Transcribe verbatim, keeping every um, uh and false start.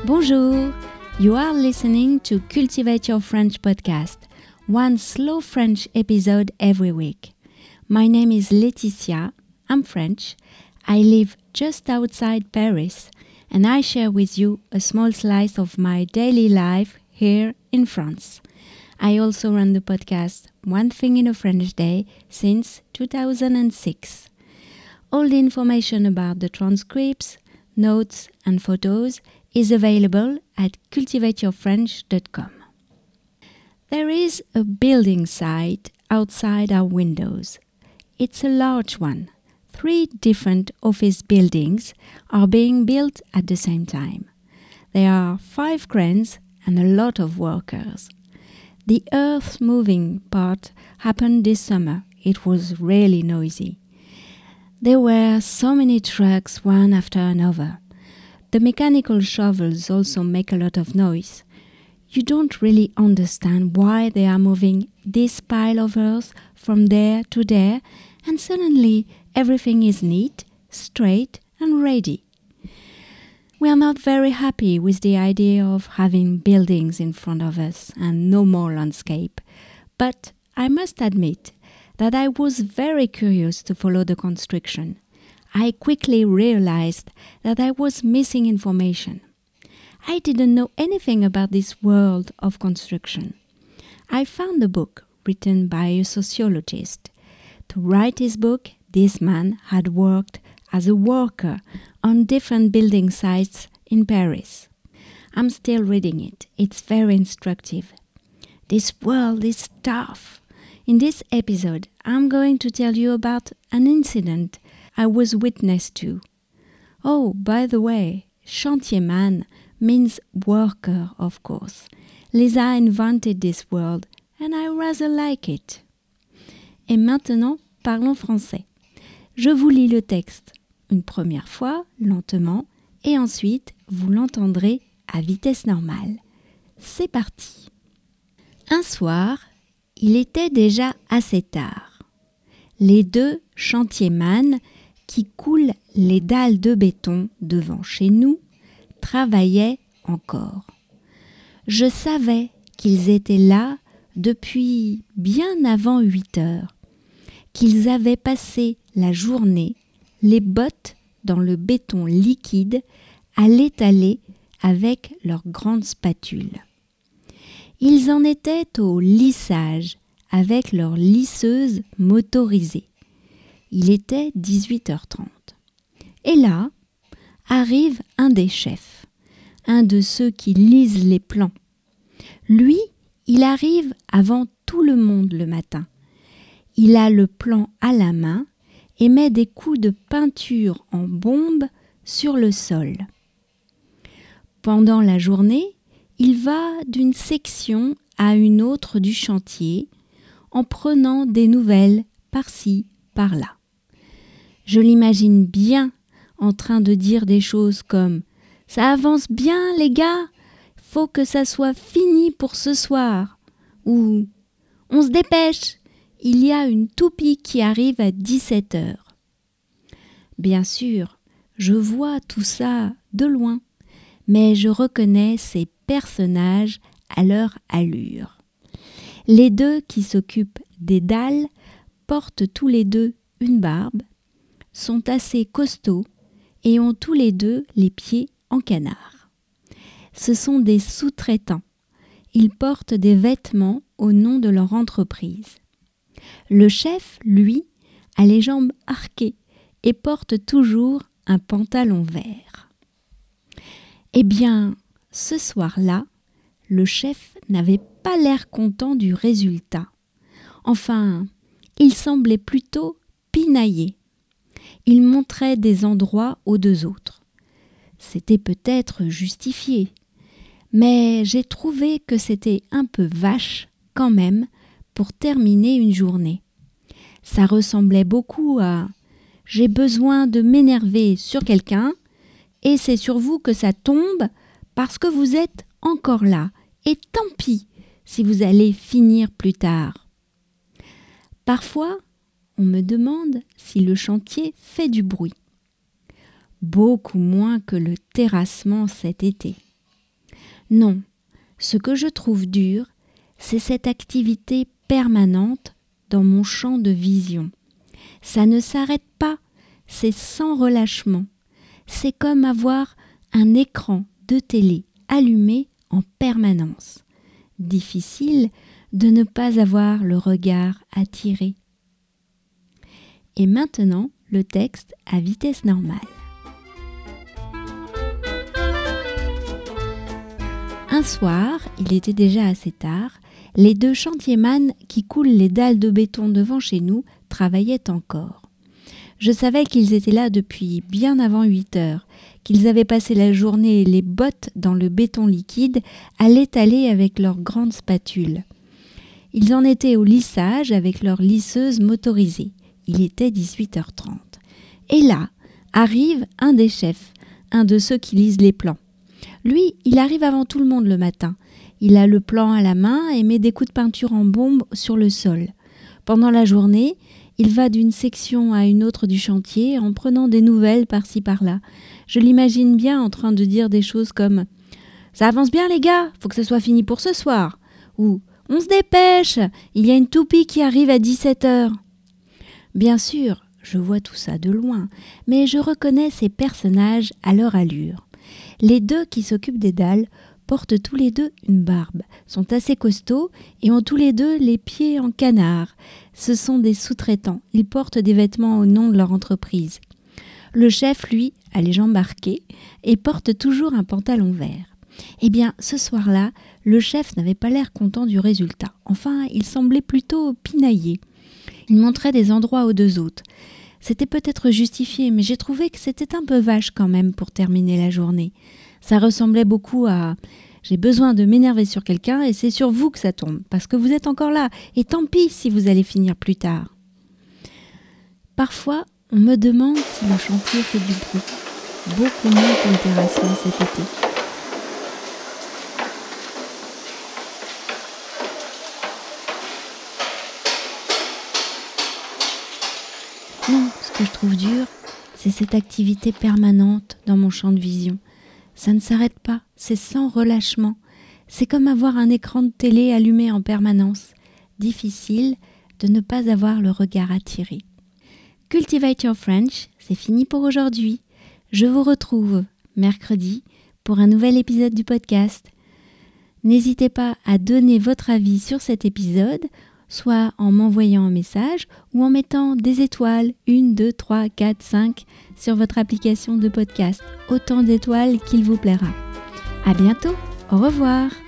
Bonjour! You are listening to Cultivate Your French podcast, one slow French episode every week. My name is Laetitia, I'm French, I live just outside Paris, and I share with you a small slice of my daily life here in France. I also run the podcast One Thing in a French Day since two thousand six. All the information about the transcripts, notes and photos is available at cultivate your french dot com. There is a building site outside our windows. It's a large one. Three different office buildings are being built at the same time. There are five cranes and a lot of workers. The earth-moving part happened this summer. It was really noisy. There were so many trucks, one after another. The mechanical shovels also make a lot of noise. You don't really understand why they are moving this pile of earth from there to there, and suddenly everything is neat, straight, and ready. We are not very happy with the idea of having buildings in front of us and no more landscape, but I must admit that I was very curious to follow the construction. I quickly realized that I was missing information. I didn't know anything about this world of construction. I found a book written by a sociologist. To write his book, this man had worked as a worker on different building sites in Paris. I'm still reading it. It's very instructive. This world is tough. In this episode, I'm going to tell you about an incident I was witness to. Oh, by the way, chantierman means worker, of course. Lisa invented this word, and I rather like it. Et maintenant, parlons français. Je vous lis le texte une première fois, lentement, et ensuite, vous l'entendrez à vitesse normale. C'est parti. Un soir, il était déjà assez tard. Les deux chantierman qui coulent les dalles de béton devant chez nous travaillaient encore. Je savais qu'ils étaient là depuis bien avant huit heures, qu'ils avaient passé la journée les bottes dans le béton liquide à l'étaler avec leurs grandes spatules. Ils en étaient au lissage avec leurs lisseuses motorisées. Il était dix-huit heures trente. Et là, arrive un des chefs, un de ceux qui lisent les plans. Lui, il arrive avant tout le monde le matin. Il a le plan à la main et met des coups de peinture en bombe sur le sol. Pendant la journée, il va d'une section à une autre du chantier en prenant des nouvelles par-ci, par-là. Je l'imagine bien en train de dire des choses comme « Ça avance bien les gars, faut que ça soit fini pour ce soir » ou « On se dépêche, il y a une toupie qui arrive à dix-sept heures ». Bien sûr, je vois tout ça de loin, mais je reconnais ces personnages à leur allure. Les deux qui s'occupent des dalles portent tous les deux une barbe, sont assez costauds et ont tous les deux les pieds en canard. Ce sont des sous-traitants. Ils portent des vêtements au nom de leur entreprise. Le chef, lui, a les jambes arquées et porte toujours un pantalon vert. Eh bien, ce soir-là, le chef n'avait pas l'air content du résultat. Enfin, il semblait plutôt pinaillé. Il montrait des endroits aux deux autres. C'était peut-être justifié, mais j'ai trouvé que c'était un peu vache quand même pour terminer une journée. Ça ressemblait beaucoup à « j'ai besoin de m'énerver sur quelqu'un et c'est sur vous que ça tombe parce que vous êtes encore là et tant pis si vous allez finir plus tard. » Parfois, on me demande si le chantier fait du bruit. Beaucoup moins que le terrassement cet été. Non, ce que je trouve dur, c'est cette activité permanente dans mon champ de vision. Ça ne s'arrête pas, c'est sans relâchement. C'est comme avoir un écran de télé allumé en permanence. Difficile de ne pas avoir le regard attiré. Et maintenant, le texte à vitesse normale. Un soir, il était déjà assez tard, les deux chantiers-man qui coulent les dalles de béton devant chez nous travaillaient encore. Je savais qu'ils étaient là depuis bien avant huit heures, qu'ils avaient passé la journée les bottes dans le béton liquide à l'étaler avec leurs grandes spatules. Ils en étaient au lissage avec leur lisseuse motorisée. Il était dix-huit heures trente. Et là, arrive un des chefs, un de ceux qui lisent les plans. Lui, il arrive avant tout le monde le matin. Il a le plan à la main et met des coups de peinture en bombe sur le sol. Pendant la journée, il va d'une section à une autre du chantier en prenant des nouvelles par-ci par-là. Je l'imagine bien en train de dire des choses comme « Ça avance bien les gars, faut que ce soit fini pour ce soir » ou « On se dépêche, il y a une toupie qui arrive à dix-sept heures » Bien sûr, je vois tout ça de loin, mais je reconnais ces personnages à leur allure. Les deux qui s'occupent des dalles portent tous les deux une barbe, sont assez costauds et ont tous les deux les pieds en canard. Ce sont des sous-traitants, ils portent des vêtements au nom de leur entreprise. Le chef, lui, a les jambes arquées et porte toujours un pantalon vert. Eh bien, ce soir-là, le chef n'avait pas l'air content du résultat. Enfin, il semblait plutôt pinaillé. Il montrait des endroits aux deux autres. C'était peut-être justifié, mais j'ai trouvé que c'était un peu vache quand même pour terminer la journée. Ça ressemblait beaucoup à « j'ai besoin de m'énerver sur quelqu'un et c'est sur vous que ça tombe, parce que vous êtes encore là, et tant pis si vous allez finir plus tard. » Parfois, on me demande si le chantier fait du bruit. Beaucoup moins que le terrassement cet été. Non, ce que je trouve dur, c'est cette activité permanente dans mon champ de vision. Ça ne s'arrête pas, c'est sans relâchement. C'est comme avoir un écran de télé allumé en permanence. Difficile de ne pas avoir le regard attiré. Cultivate Your French, c'est fini pour aujourd'hui. Je vous retrouve mercredi pour un nouvel épisode du podcast. N'hésitez pas à donner votre avis sur cet épisode, soit en m'envoyant un message ou en mettant des étoiles, une, deux, trois, quatre, cinq, sur votre application de podcast, autant d'étoiles qu'il vous plaira. À bientôt, au revoir.